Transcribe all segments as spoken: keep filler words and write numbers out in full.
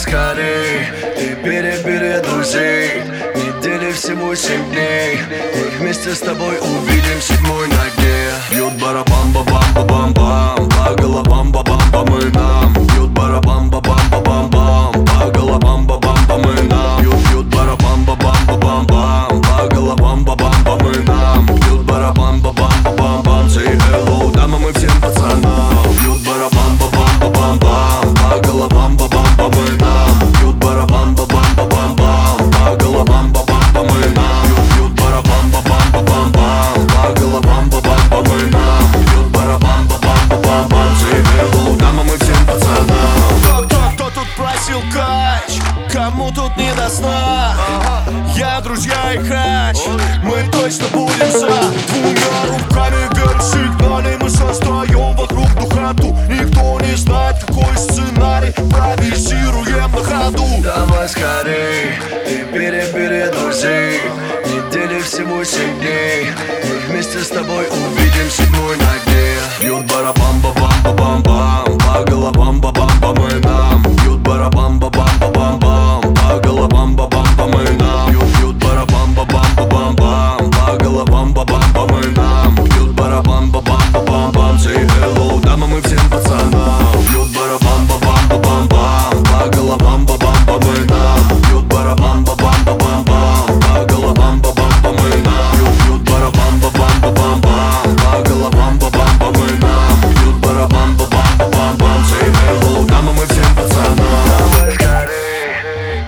скорей, и перебери друзей. Недели всему семь дней, и вместе с тобой увидим седьмой ноге. Бьют барабан ба бам ба бам бам по головам ба бам бам и нам. Бьют барабан ба бам ба бам бам по головам ба бам бам и нам. Бьют, бьют барабан ба бам ба бам бам по головам ба бам бам и нам. Бьют барабан ба бам ба бам бам. Say hello, дамам и всем пацанам. Бьют барабан ба бам ба бам бам по головам ба бам бам и нам. Бьют барабан ба бам ба бам бам по головам ба бам бам и нам. Бьют, бьют барабан ба бам ба бам бам по головам ба бам бам и нам. Бьют барабан ба бам ба бам бам. Say hello, дамам и всем пацанам. Кто, кто, кто тут просил кач? Кому тут не до сна? Я, друзья и хач. Мы точно будем за. Двумя руками вверх сигнали. Мы создаем вокруг духоту. Никто не знает, какой сценарий. Импровизируем на ходу. Давай скорей, и перебери друзей. Недели всему семь дней, и вместе с тобой увидим седьмой ноге. Бьют барабан ба бам ба бам бам по головам ба бам бам и нам. Бьют барабан ба бам ба бам бам по головам ба бам бам и нам. Бьют, бьют барабан ба бам ба бам бам по головам ба бам бам и нам. Бьют барабан ба бам ба бам бам. Say hello, дамам и всем пацанам. Бьют барабан ба бам ба бам бам по головам ба бам бам и нам. Бьют барабан ба бам ба бам бам по головам ба бам бам и нам. Бьют, бьют барабан ба бам ба бам бам по головам ба бам бам и нам. Бьют барабан ба бам ба бам бам. Say hello, дамам и всем пацанам. Давай скорей,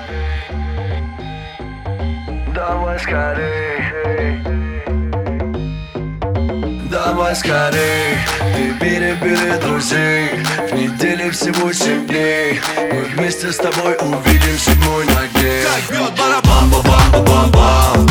давай скорей, давай скорей, и перебери друзей. Недели всего семь дней, мы вместе с тобой увидим седьмой ноге. Как бьет барабан ба бам ба бам ба бам.